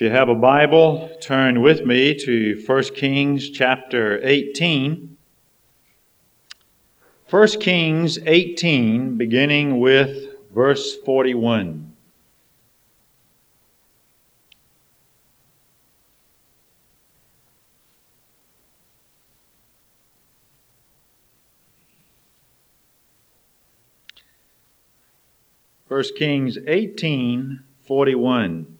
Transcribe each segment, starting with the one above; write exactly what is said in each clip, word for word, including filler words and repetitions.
If you have a Bible, turn with me to First Kings chapter eighteen. First Kings eighteen, beginning with verse forty-one. First Kings eighteen, forty-one.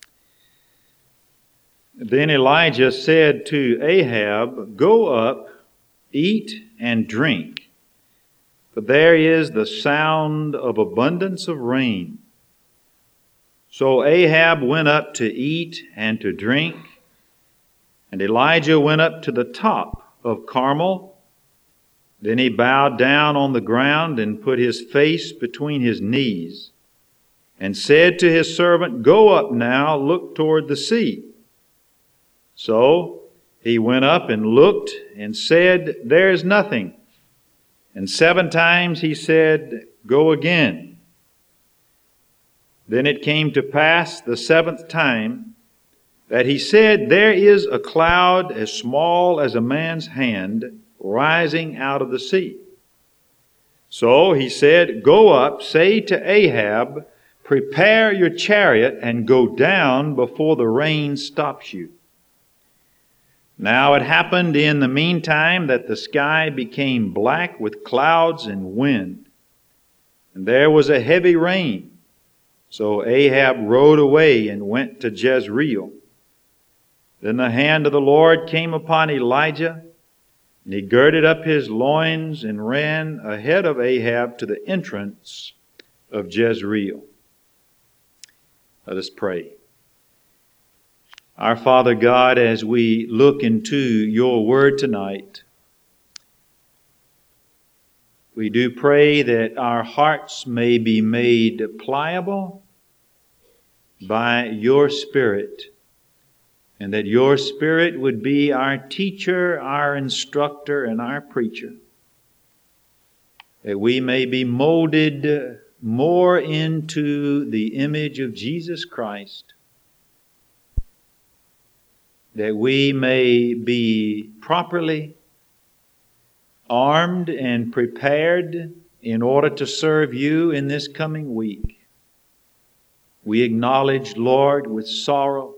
Then Elijah said to Ahab, "Go up, eat and drink, for there is the sound of abundance of rain." So Ahab went up to eat and to drink, and Elijah went up to the top of Carmel. Then he bowed down on the ground and put his face between his knees, and said to his servant, "Go up now, look toward the sea." So he went up and looked and said, "There is nothing." And seven times he said, "Go again." Then it came to pass the seventh time that he said, "There is a cloud as small as a man's hand rising out of the sea." So he said, "Go up, say to Ahab, prepare your chariot and go down before the rain stops you." Now it happened in the meantime that the sky became black with clouds and wind, and there was a heavy rain. So Ahab rode away and went to Jezreel. Then the hand of the Lord came upon Elijah, and he girded up his loins and ran ahead of Ahab to the entrance of Jezreel. Let us pray. Our Father God, as we look into your word tonight, we do pray that our hearts may be made pliable by your Spirit, and that your Spirit would be our teacher, our instructor, and our preacher, that we may be molded more into the image of Jesus Christ, that we may be properly armed and prepared in order to serve you in this coming week. We acknowledge, Lord, with sorrow,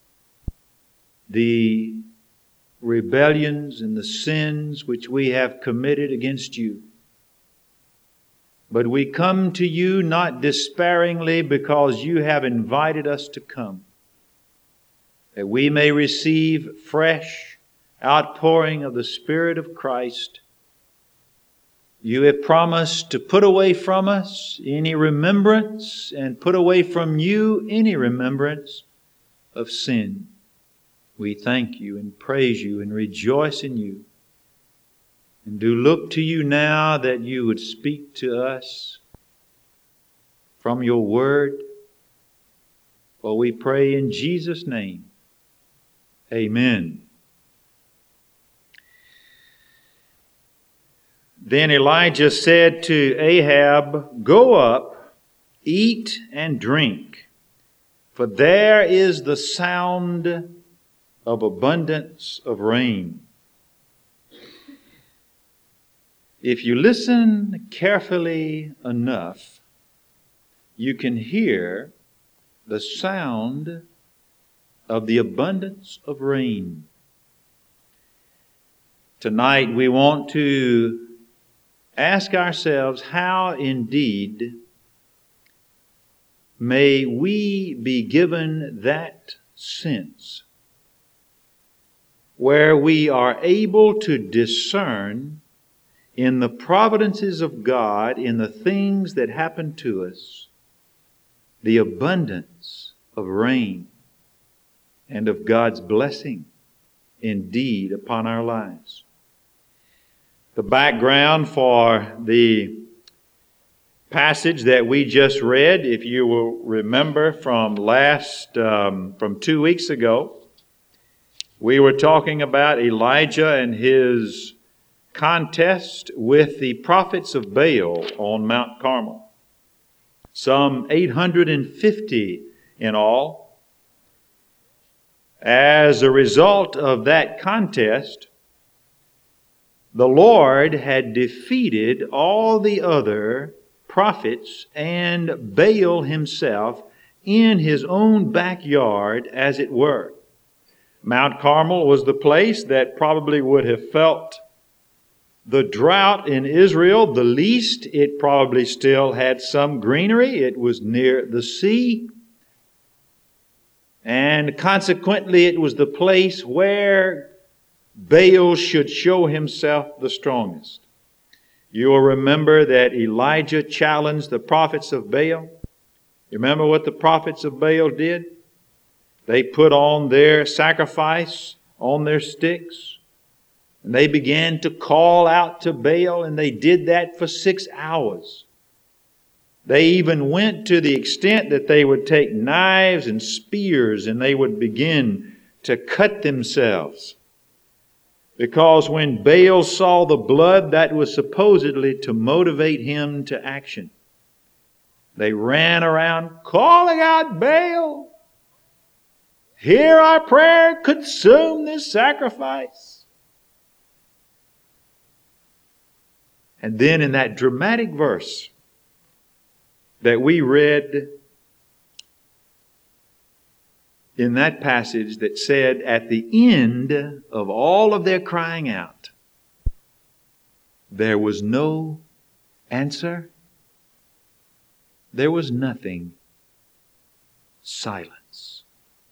the rebellions and the sins which we have committed against you. But we come to you not despairingly, because you have invited us to come, that we may receive fresh outpouring of the Spirit of Christ. You have promised to put away from us any remembrance, and put away from you any remembrance of sin. We thank you and praise you and rejoice in you, and do look to you now that you would speak to us from your word. For we pray in Jesus' name. Amen. Then Elijah said to Ahab, "Go up, eat and drink, for there is the sound of abundance of rain." If you listen carefully enough, you can hear the sound of the abundance of rain. Tonight we want to ask ourselves, how indeed may we be given that sense where we are able to discern in the providences of God, in the things that happen to us, the abundance of rain and of God's blessing indeed upon our lives. The background for the passage that we just read, if you will remember from last, um, from two weeks ago, we were talking about Elijah and his contest with the prophets of Baal on Mount Carmel. Some eight hundred fifty in all. As a result of that contest, the Lord had defeated all the other prophets and Baal himself in his own backyard, as it were. Mount Carmel was the place that probably would have felt the drought in Israel the least. It probably still had some greenery. It was near the sea. And consequently, it was the place where Baal should show himself the strongest. You'll remember that Elijah challenged the prophets of Baal. You remember what the prophets of Baal did? They put on their sacrifice on their sticks, and they began to call out to Baal, and they did that for six hours. They even went to the extent that they would take knives and spears and they would begin to cut themselves. Because when Baal saw the blood, that was supposedly to motivate him to action. They ran around calling out, Baal, hear our prayer, consume this sacrifice. And then in that dramatic verse that we read in that passage that said at the end of all of their crying out, there was no answer. There was nothing. Silence.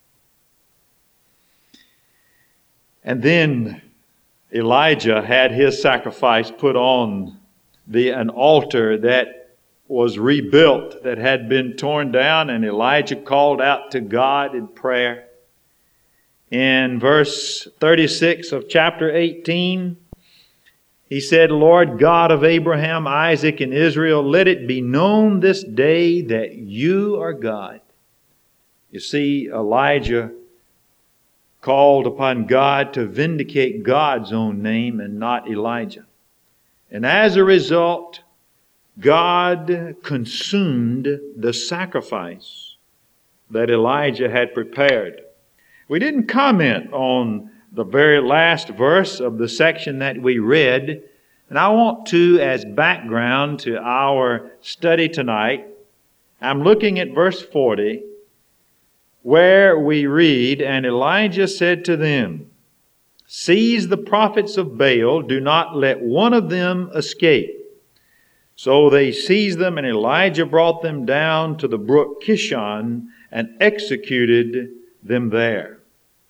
And then Elijah had his sacrifice put on the an altar that was rebuilt, that had been torn down, and Elijah called out to God in prayer. In verse thirty-six of chapter eighteen, he said, Lord God of Abraham, Isaac, and Israel, let it be known this day that you are God. You see, Elijah called upon God to vindicate God's own name and not Elijah. And as a result, God consumed the sacrifice that Elijah had prepared. We didn't comment on the very last verse of the section that we read, and I want to, as background to our study tonight, I'm looking at verse forty, where we read, and Elijah said to them, seize the prophets of Baal, do not let one of them escape. So they seized them, and Elijah brought them down to the brook Kishon and executed them there.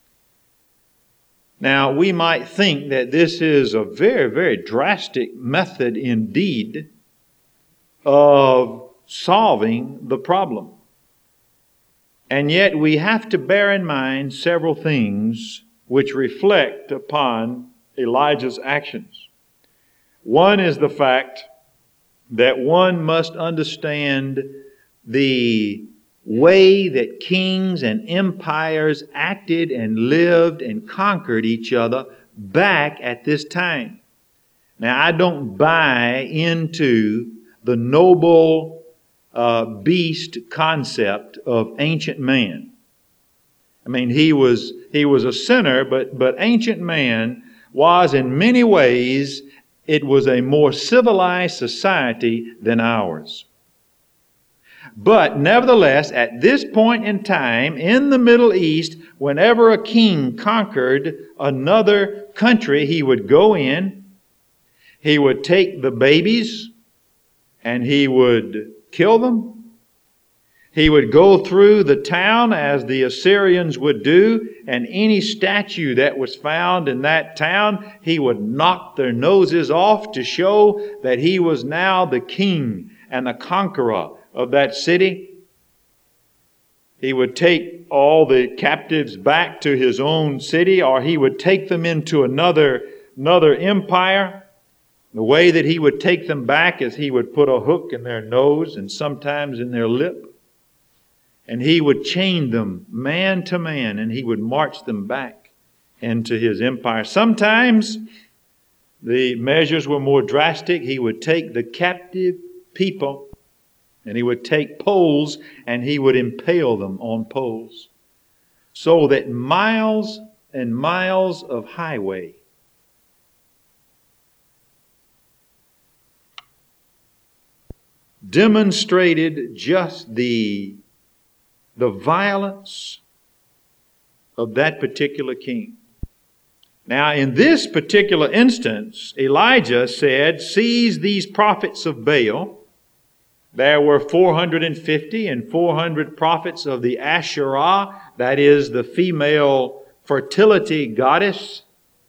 Now, we might think that this is a very, very drastic method indeed of solving the problem. And yet we have to bear in mind several things which reflect upon Elijah's actions. One is the fact that one must understand the way that kings and empires acted and lived and conquered each other back at this time. Now, I don't buy into the noble uh, beast concept of ancient man. I mean, he was he was a sinner, but but ancient man was in many ways, it was a more civilized society than ours. But nevertheless, at this point in time, in the Middle East, whenever a king conquered another country, he would go in, he would take the babies, and he would kill them. He would go through the town as the Assyrians would do, and any statue that was found in that town, he would knock their noses off to show that he was now the king and the conqueror of that city. He would take all the captives back to his own city, or he would take them into another, another empire. The way that he would take them back is he would put a hook in their nose and sometimes in their lip. And he would chain them man to man, and he would march them back into his empire. Sometimes the measures were more drastic. He would take the captive people, and he would take poles, and he would impale them on poles. so that miles and miles of highway demonstrated just the, the violence of that particular king. Now, in this particular instance, Elijah said, seize these prophets of Baal. There were four hundred fifty and four hundred prophets of the Asherah, that is the female fertility goddess,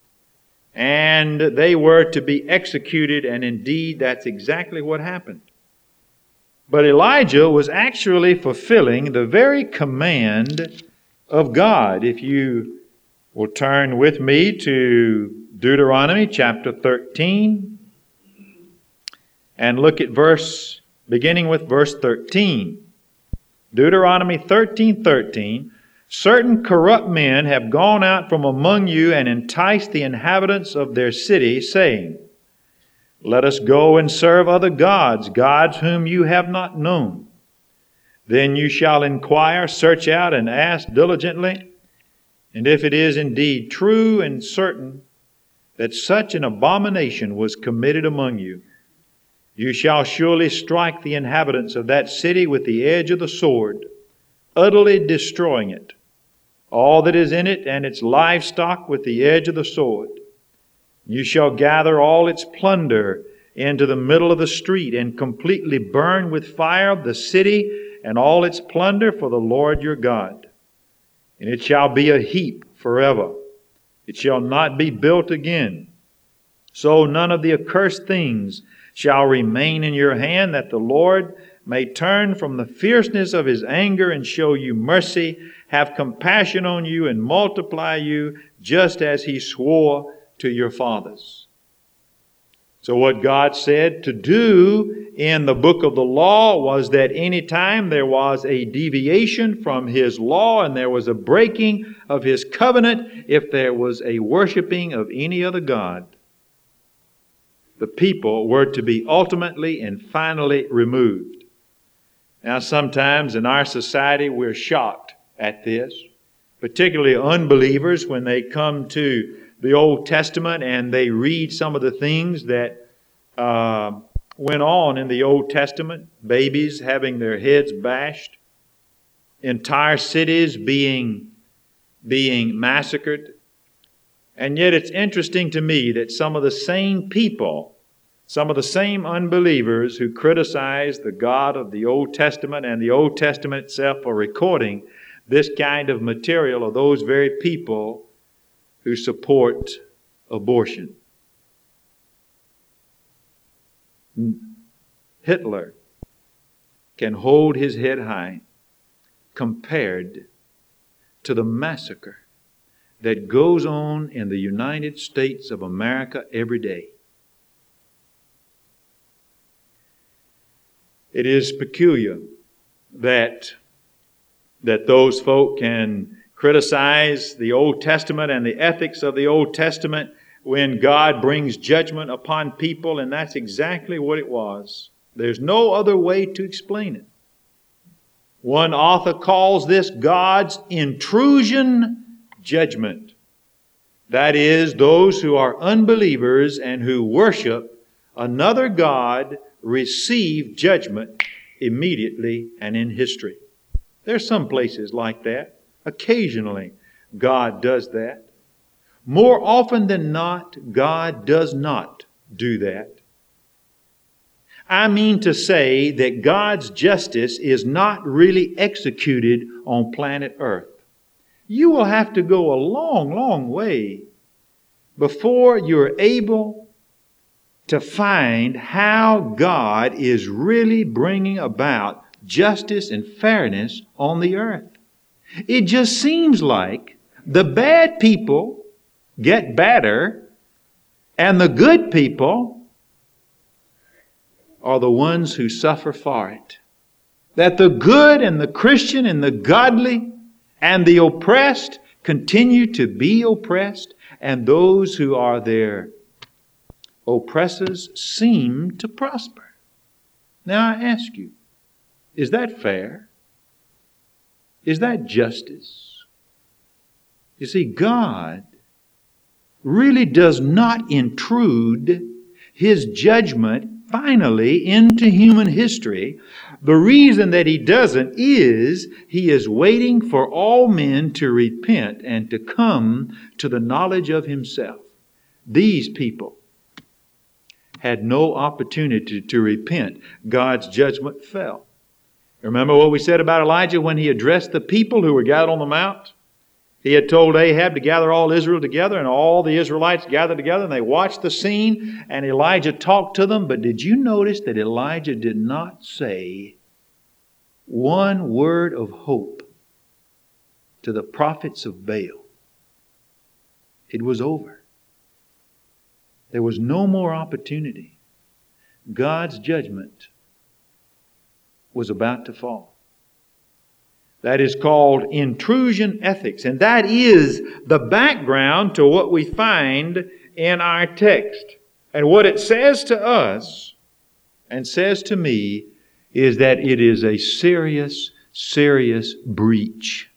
and they were to be executed, and indeed that's exactly what happened. But Elijah was actually fulfilling the very command of God. If you will turn with me to Deuteronomy chapter thirteen and look at verse, beginning with verse thirteen. Deuteronomy thirteen thirteen. Certain corrupt men have gone out from among you and enticed the inhabitants of their city, saying, let us go and serve other gods, gods whom you have not known. Then you shall inquire, search out, and ask diligently. And if it is indeed true and certain that such an abomination was committed among you, you shall surely strike the inhabitants of that city with the edge of the sword, utterly destroying it, all that is in it and its livestock with the edge of the sword. You shall gather all its plunder into the middle of the street and completely burn with fire the city and all its plunder for the Lord your God. And it shall be a heap forever. It shall not be built again. So none of the accursed things shall remain in your hand, that the Lord may turn from the fierceness of his anger and show you mercy, have compassion on you, and multiply you, just as he swore to your fathers. So what God said to do in the book of the law was that any time there was a deviation from his law and there was a breaking of his covenant, if there was a worshiping of any other god, the people were to be ultimately and finally removed. Now, sometimes in our society we're shocked at this, particularly unbelievers when they come to the Old Testament and they read some of the things that uh, went on in the Old Testament. Babies having their heads bashed, entire cities being, being massacred. And yet it's interesting to me that some of the same people, some of the same unbelievers who criticize the God of the Old Testament and the Old Testament itself for recording this kind of material are those very people who support abortion. Hitler can hold his head high compared to the massacre that goes on in the United States of America every day. It is peculiar that, that those folk can criticize the Old Testament and the ethics of the Old Testament when God brings judgment upon people, and that's exactly what it was. There's no other way to explain it. One author calls this God's intrusion judgment. That is, those who are unbelievers and who worship another God receive judgment immediately and in history. There's some places like that. Occasionally, God does that. More often than not, God does not do that. I mean to say that God's justice is not really executed on planet Earth. You will have to go a long, long way before you're able to find how God is really bringing about justice and fairness on the earth. It just seems like the bad people get better and the good people are the ones who suffer for it. That the good and the Christian and the godly and the oppressed continue to be oppressed, and those who are their oppressors seem to prosper. Now I ask you, is that fair? Is that justice? You see, God really does not intrude His judgment finally into human history. The reason that He doesn't is He is waiting for all men to repent and to come to the knowledge of Himself. These people had no opportunity to repent. God's judgment fell. Remember what we said about Elijah when he addressed the people who were gathered on the mount? He had told Ahab to gather all Israel together, and all the Israelites gathered together, and they watched the scene, and Elijah talked to them. But did you notice that Elijah did not say one word of hope to the prophets of Baal? It was over. There was no more opportunity. God's judgment was about to fall. That is called intrusion ethics. And that is the background to what we find in our text. And what it says to us and says to me is that it is a serious, serious breach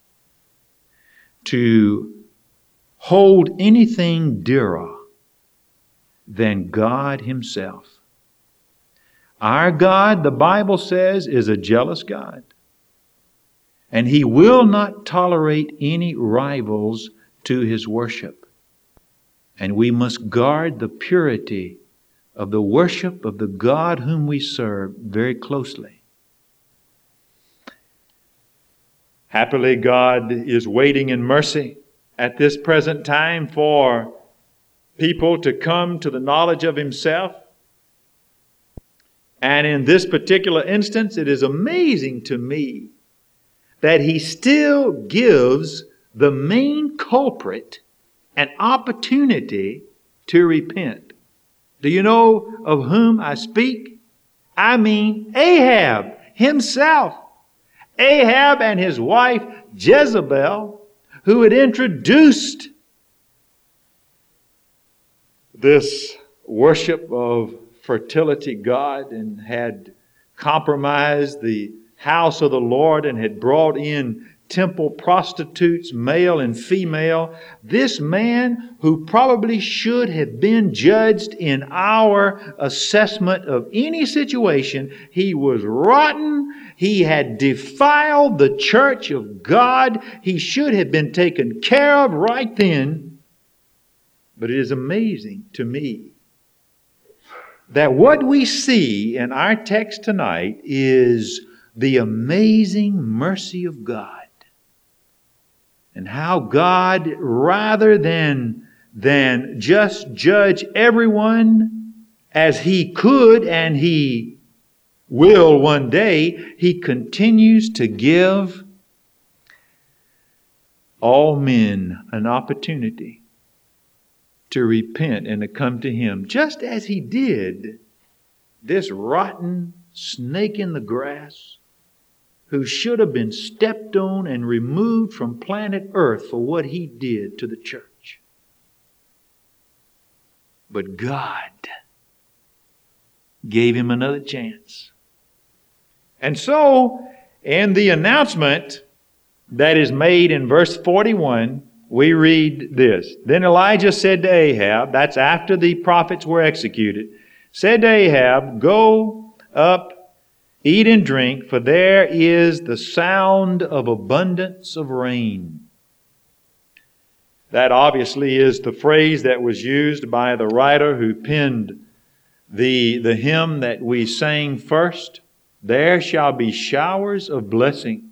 to hold anything dearer than God Himself. Our God, the Bible says, is a jealous God. And He will not tolerate any rivals to His worship. And we must guard the purity of the worship of the God whom we serve very closely. Happily, God is waiting in mercy at this present time for people to come to the knowledge of Himself. And in this particular instance, it is amazing to me that He still gives the main culprit an opportunity to repent. Do you know of whom I speak? I mean Ahab himself. Ahab and his wife Jezebel, who had introduced this worship of fertility god and had compromised the house of the Lord and had brought in temple prostitutes, male and female. This man, who probably should have been judged in our assessment of any situation, he was rotten. He had defiled the church of God. He should have been taken care of right then. But it is amazing to me that what we see in our text tonight is the amazing mercy of God. And how God, rather than, than just judge everyone as He could and He will one day, He continues to give all men an opportunity to repent and to come to Him, just as He did this rotten snake in the grass who should have been stepped on and removed from planet Earth for what he did to the church. But God gave him another chance. And so, in the announcement that is made in verse forty-one, we read this. Then Elijah said to Ahab, that's after the prophets were executed, said to Ahab, go up, eat and drink, for there is the sound of abundance of rain. That obviously is the phrase that was used by the writer who penned the, the hymn that we sang first. There shall be showers of blessing.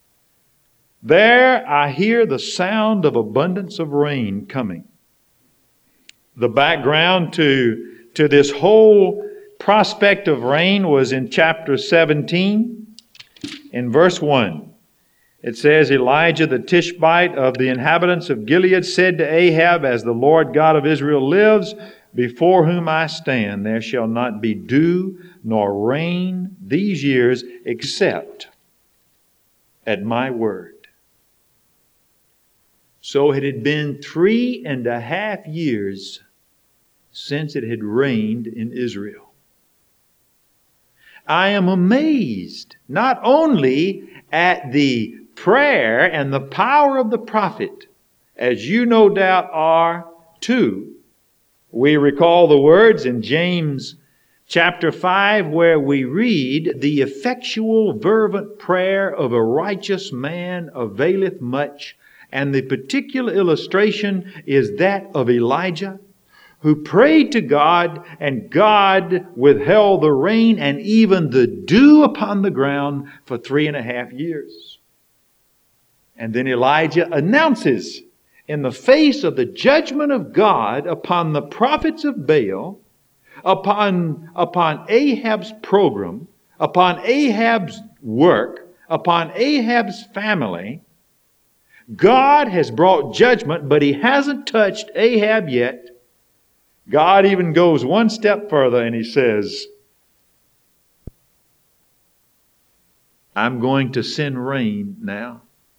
There I hear the sound of abundance of rain coming. The background to, to this whole prospect of rain was in chapter seventeen, in verse one. It says, Elijah the Tishbite of the inhabitants of Gilead said to Ahab, as the Lord God of Israel lives, before whom I stand, there shall not be dew nor rain these years except at my word. So it had been three and a half years since it had rained in Israel. I am amazed not only at the prayer and the power of the prophet as you no doubt are too. We recall the words in James chapter five where we read, "The effectual fervent prayer of a righteous man availeth much." And the particular illustration is that of Elijah, who prayed to God, and God withheld the rain and even the dew upon the ground for three and a half years. And then Elijah announces, in the face of the judgment of God upon the prophets of Baal, upon, upon Ahab's program, upon Ahab's work, upon Ahab's family, God has brought judgment, but He hasn't touched Ahab yet. God even goes one step further and He says, "I'm going to send rain now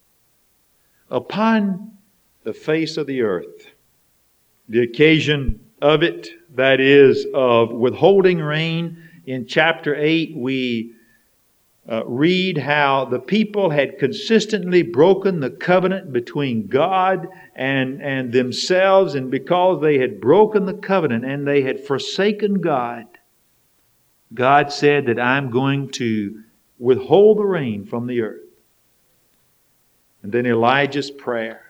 upon the face of the earth." The occasion of it, that is, of withholding rain, in chapter eight, we uh, read how the people had consistently broken the covenant between God and, and themselves, and because they had broken the covenant and they had forsaken God, God said that I'm going to withhold the rain from the earth. And then Elijah's prayer.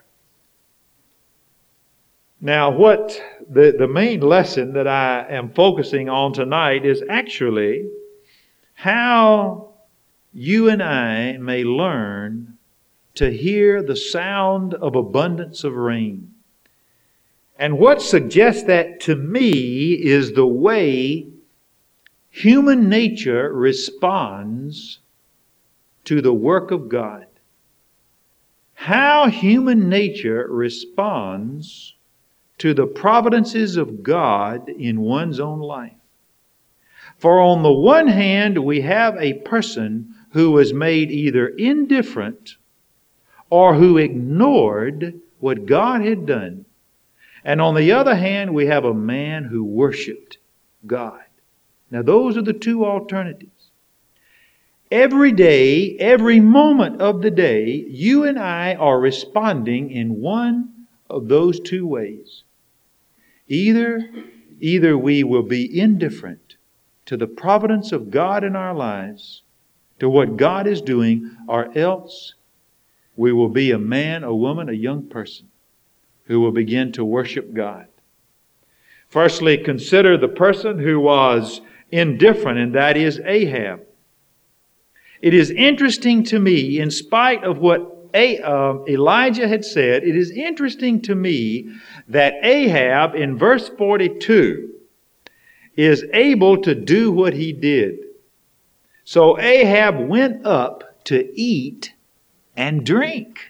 Now, what the, the main lesson that I am focusing on tonight is actually how you and I may learn to hear the sound of abundance of rain. And what suggests that to me is the way human nature responds to the work of God. How human nature responds to the providences of God in one's own life. For on the one hand, we have a person who was made either indifferent or who ignored what God had done. And on the other hand, we have a man who worshiped God. Now, those are the two alternatives. Every day, every moment of the day, you and I are responding in one of those two ways. Either, either we will be indifferent to the providence of God in our lives, to what God is doing, or else we will be a man, a woman, a young person who will begin to worship God. Firstly, consider the person who was indifferent, and that is Ahab. It is interesting to me, in spite of what A, uh, Elijah had said, it is interesting to me that Ahab in verse forty-two is able to do what he did. So Ahab went up to eat and drink.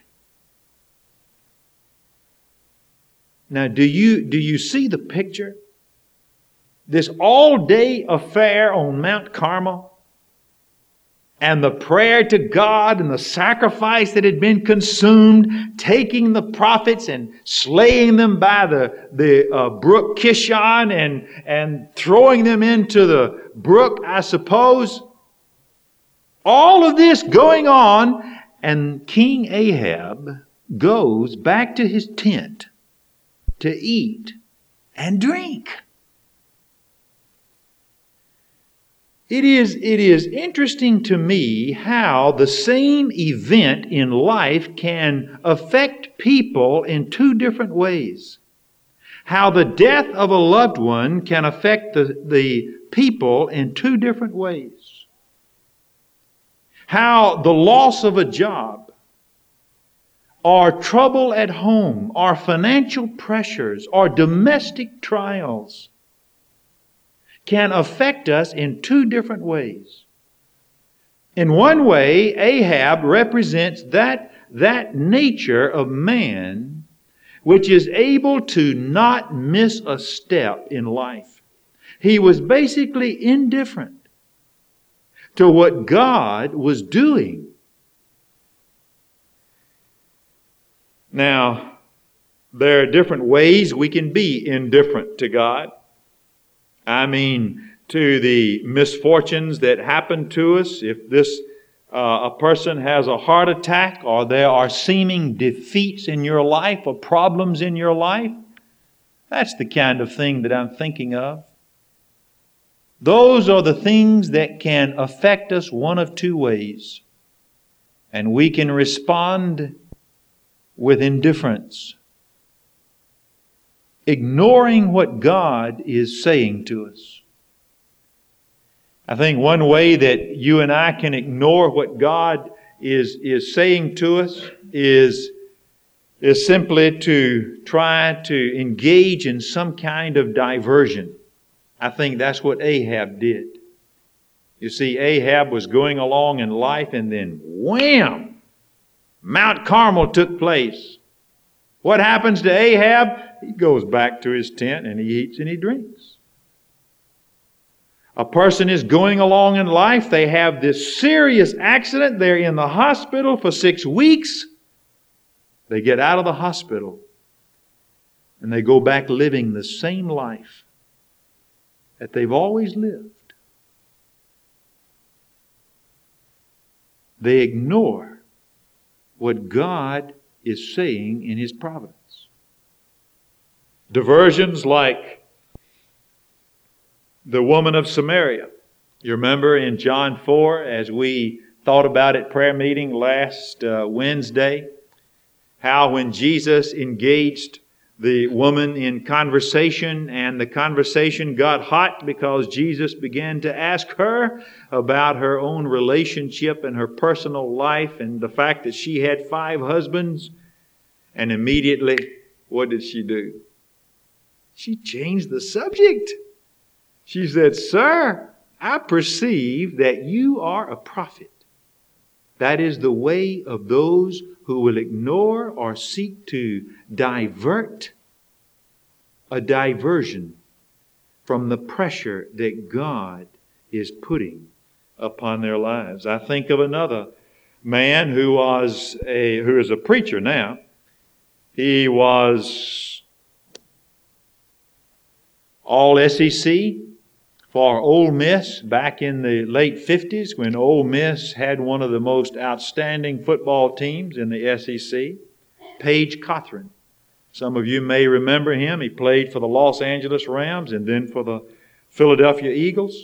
Now, do you, do you see the picture? This all-day affair on Mount Carmel, and the prayer to God and the sacrifice that had been consumed, taking the prophets and slaying them by the, the uh, brook Kishon and, and throwing them into the brook, I suppose. All of this going on, and King Ahab goes back to his tent to eat and drink. It is, it is interesting to me how the same event in life can affect people in two different ways. How the death of a loved one can affect the, the people in two different ways. How the loss of a job, or trouble at home, or financial pressures, or domestic trials can affect us in two different ways. In one way, Ahab represents that, that nature of man which is able to not miss a step in life. He was basically indifferent to what God was doing. Now, there are different ways we can be indifferent to God. I mean, to the misfortunes that happen to us. If this uh, a person has a heart attack, or there are seeming defeats in your life or problems in your life. That's the kind of thing that I'm thinking of. Those are the things that can affect us one of two ways. And we can respond with indifference, ignoring what God is saying to us. I think one way that you and I can ignore what God is, is saying to us is, is simply to try to engage in some kind of diversion. I think that's what Ahab did. You see, Ahab was going along in life, and then wham! Mount Carmel took place. What happens to Ahab? He goes back to his tent and he eats and he drinks. A person is going along in life. They have this serious accident. They're in the hospital for six weeks. They get out of the hospital and they go back living the same life that they've always lived. They ignore what God is saying in His providence. Diversions like the woman of Samaria. You remember in John four, as we thought about at prayer meeting last uh, Wednesday, how when Jesus engaged the woman in conversation, and the conversation got hot because Jesus began to ask her about her own relationship and her personal life and the fact that she had five husbands. And immediately, what did she do? She changed the subject. She said, "Sir, I perceive that you are a prophet." That is the way of those who will ignore or seek to divert, a diversion from the pressure that God is putting upon their lives. I think of another man who was a who is a preacher now. He was all S E C for Ole Miss back in the late fifties, when Ole Miss had one of the most outstanding football teams in the S E C, Paige Cothran. Some of you may remember him. He played for the Los Angeles Rams and then for the Philadelphia Eagles.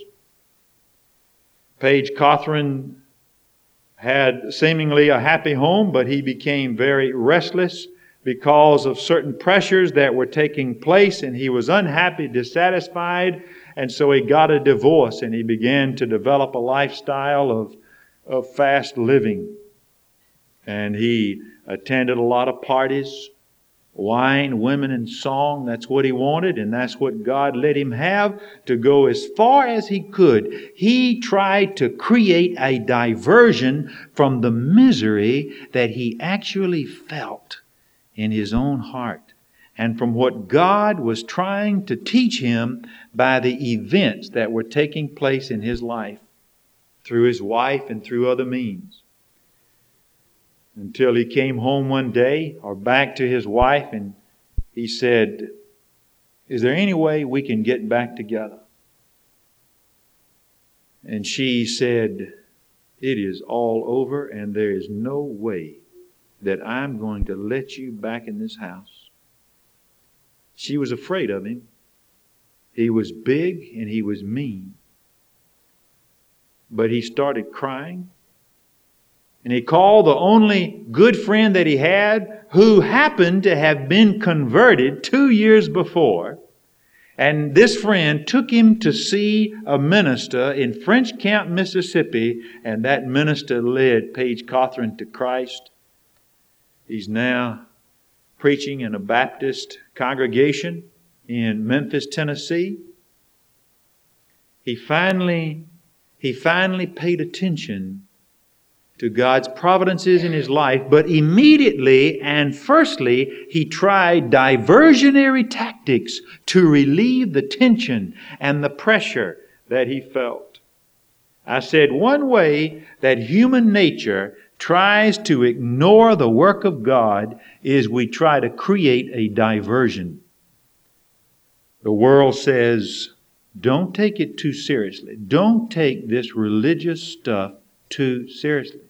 Paige Cothran had seemingly a happy home, but he became very restless because of certain pressures that were taking place, and he was unhappy, dissatisfied, and so he got a divorce and he began to develop a lifestyle of, of fast living. And he attended a lot of parties, wine, women, and song. That's what he wanted, and that's what God let him have, to go as far as he could. He tried to create a diversion from the misery that he actually felt in his own heart, and from what God was trying to teach him by the events that were taking place in his life through his wife and through other means. Until he came home one day, or back to his wife, and he said, "Is there any way we can get back together?" And she said, "It is all over, and there is no way that I'm going to let you back in this house." She was afraid of him. He was big and he was mean. But he started crying. And he called the only good friend that he had, who happened to have been converted two years before. And this friend took him to see a minister in French Camp, Mississippi, and that minister led Paige Cothran to Christ. He's now preaching in a Baptist congregation in Memphis, Tennessee. He finally, he finally paid attention to God's providences in his life, but immediately and firstly, he tried diversionary tactics to relieve the tension and the pressure that he felt. I said one way that human nature tries to ignore the work of God is we try to create a diversion. The world says, don't take it too seriously. Don't take this religious stuff too seriously.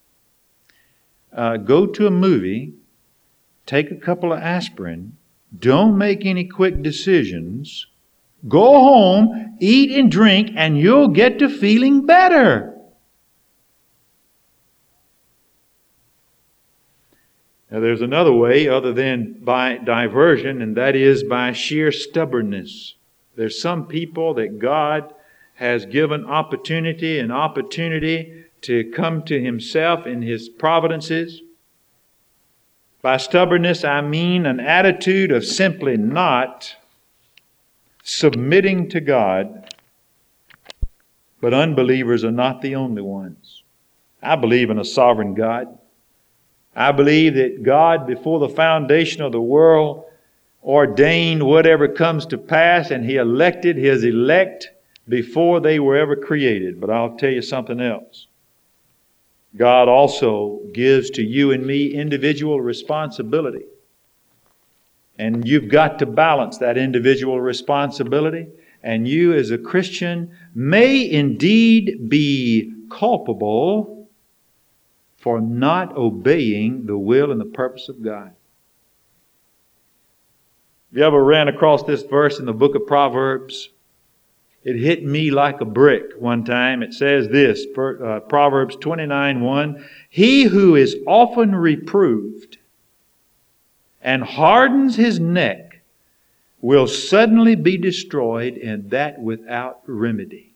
Uh, go to a movie, take a couple of aspirin, don't make any quick decisions, go home, eat and drink, and you'll get to feeling better. Now, there's another way other than by diversion, and that is by sheer stubbornness. There's some people that God has given opportunity and opportunity to come to Himself in His providences. By stubbornness, I mean an attitude of simply not submitting to God. But unbelievers are not the only ones. I believe in a sovereign God. I believe that God, before the foundation of the world, ordained whatever comes to pass, and He elected His elect before they were ever created. But I'll tell you something else. God also gives to you and me individual responsibility. And you've got to balance that individual responsibility. And you as a Christian may indeed be culpable for not obeying the will and the purpose of God. Have you ever ran across this verse in the book of Proverbs? It hit me like a brick one time. It says this, uh, Proverbs twenty-nine one, "He who is often reproved and hardens his neck will suddenly be destroyed, and that without remedy."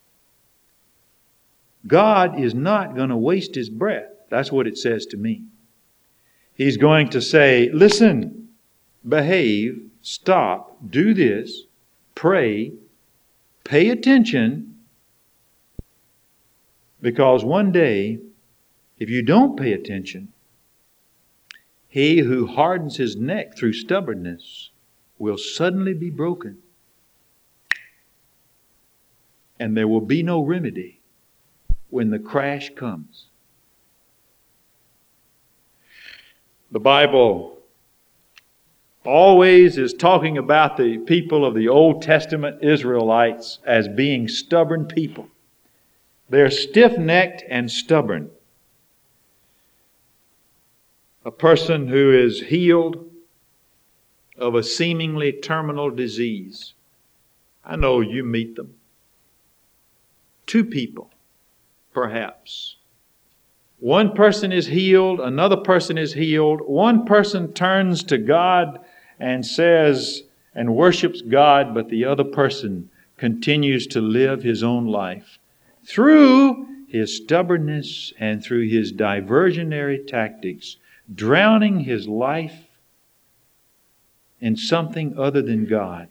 God is not going to waste His breath. That's what it says to me. He's going to say, listen, behave, stop, do this, pray, pay attention, because one day, if you don't pay attention, he who hardens his neck through stubbornness will suddenly be broken. And there will be no remedy when the crash comes. The Bible always is talking about the people of the Old Testament Israelites as being stubborn people. They're stiff-necked and stubborn. A person who is healed of a seemingly terminal disease. I know you meet them. Two people, perhaps. One person is healed, another person is healed. One person turns to God and says and worships God, but the other person continues to live his own life through his stubbornness and through his diversionary tactics, drowning his life in something other than God.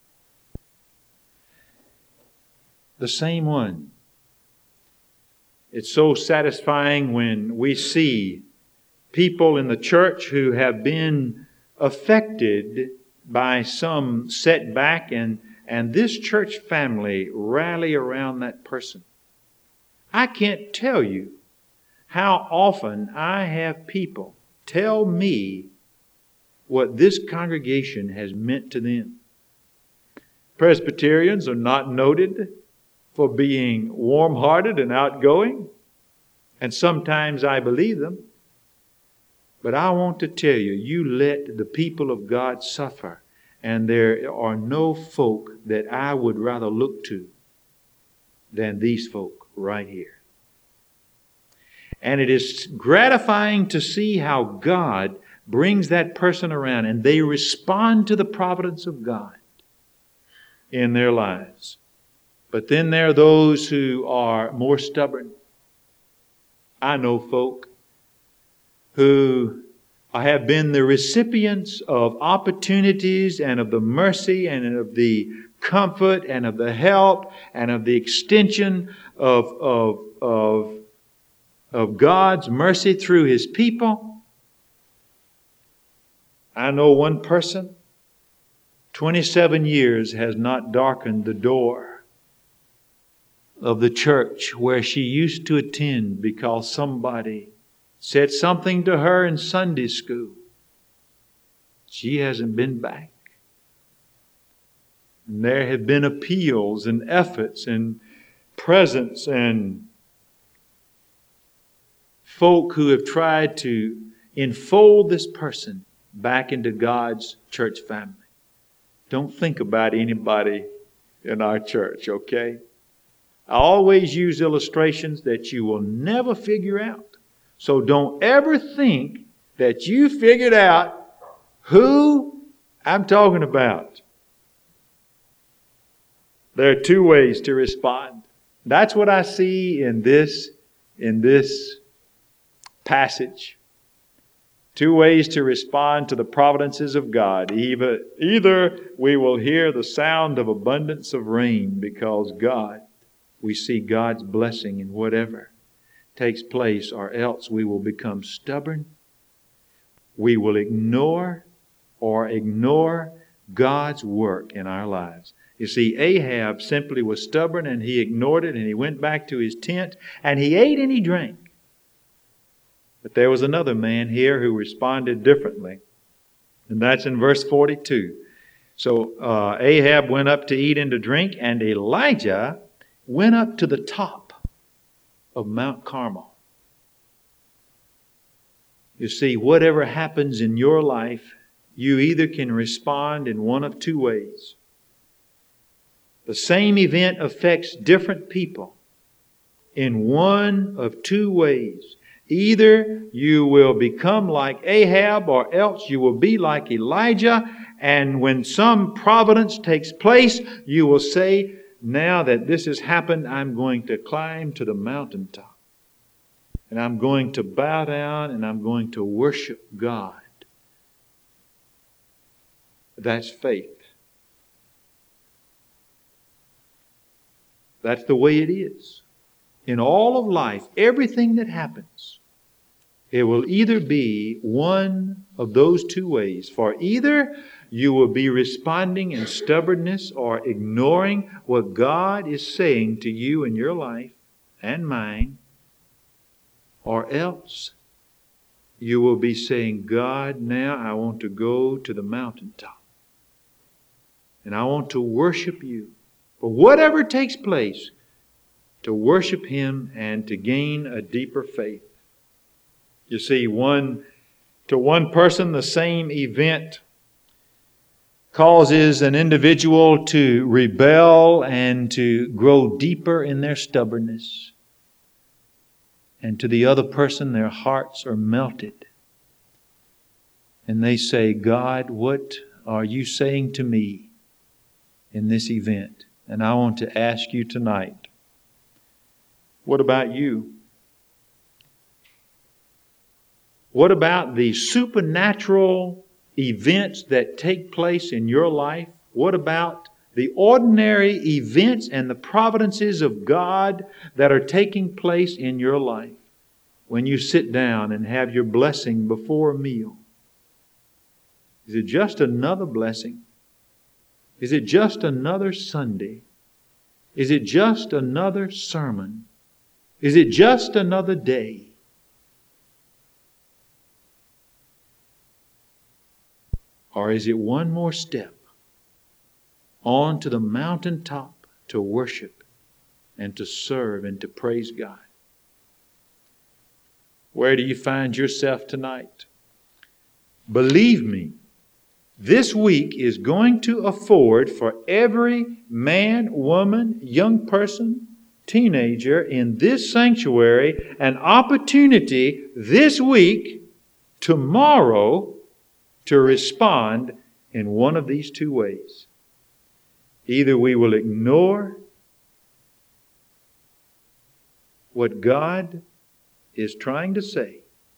The same one. It's so satisfying when we see people in the church who have been affected by some setback, and, and this church family rally around that person. I can't tell you how often I have people tell me what this congregation has meant to them. Presbyterians are not noted for being warm-hearted and outgoing, and sometimes I believe them. But I want to tell you, you let the people of God suffer, and there are no folk that I would rather look to than these folk right here. And it is gratifying to see how God brings that person around, and they respond to the providence of God in their lives. But then there are those who are more stubborn. I know folk who have been the recipients of opportunities and of the mercy and of the comfort and of the help and of the extension of, of, of, of God's mercy through His people. I know one person, twenty-seven years, has not darkened the door of the church where she used to attend because somebody said something to her in Sunday school. She hasn't been back. And there have been appeals and efforts and presence and folk who have tried to enfold this person back into God's church family. Don't think about anybody in our church, okay? I always use illustrations that you will never figure out. So don't ever think that you figured out who I'm talking about. There are two ways to respond. That's what I see in this, in this passage. Two ways to respond to the providences of God. Either, either we will hear the sound of abundance of rain because God, we see God's blessing in whatever takes place, or else we will become stubborn. We will ignore or ignore God's work in our lives. You see, Ahab simply was stubborn and he ignored it and he went back to his tent and he ate and he drank. But there was another man here who responded differently. And that's in verse forty-two. So uh, Ahab went up to eat and to drink, and Elijah went up to the top of Mount Carmel. You see, whatever happens in your life, you either can respond in one of two ways. The same event affects different people in one of two ways. Either you will become like Ahab, or else you will be like Elijah, and when some providence takes place, you will say, now that this has happened, I'm going to climb to the mountaintop. And I'm going to bow down and I'm going to worship God. That's faith. That's the way it is. In all of life, everything that happens, it will either be one of those two ways. For either you will be responding in stubbornness or ignoring what God is saying to you in your life and mine, or else you will be saying, God, now I want to go to the mountaintop. And I want to worship you. For whatever takes place, to worship Him and to gain a deeper faith. You see, one to one person, the same event causes an individual to rebel and to grow deeper in their stubbornness. And to the other person, their hearts are melted. And they say, God, what are you saying to me in this event? And I want to ask you tonight, what about you? What about the supernatural events that take place in your life? What about the ordinary events and the providences of God that are taking place in your life when you sit down and have your blessing before a meal? Is it just another blessing? Is it just another Sunday? Is it just another sermon? Is it just another day? Or is it one more step on to the mountaintop to worship and to serve and to praise God? Where do you find yourself tonight? Believe me, this week is going to afford for every man, woman, young person, teenager in this sanctuary an opportunity this week, tomorrow, to respond in one of these two ways. Either we will ignore what God is trying to say,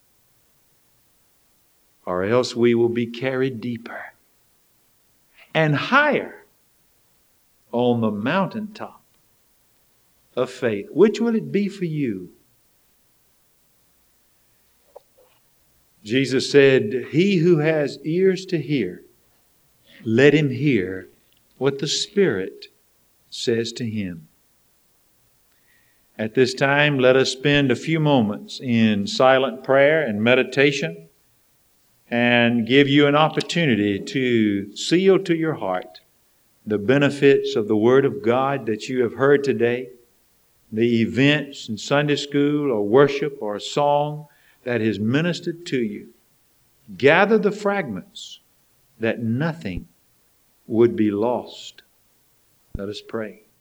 or else we will be carried deeper and higher on the mountaintop of faith. Which will it be for you? Jesus said, he who has ears to hear, let him hear what the Spirit says to him. At this time, let us spend a few moments in silent prayer and meditation and give you an opportunity to seal to your heart the benefits of the Word of God that you have heard today, the events in Sunday school or worship or song that has ministered to you. Gather the fragments that nothing would be lost. Let us pray.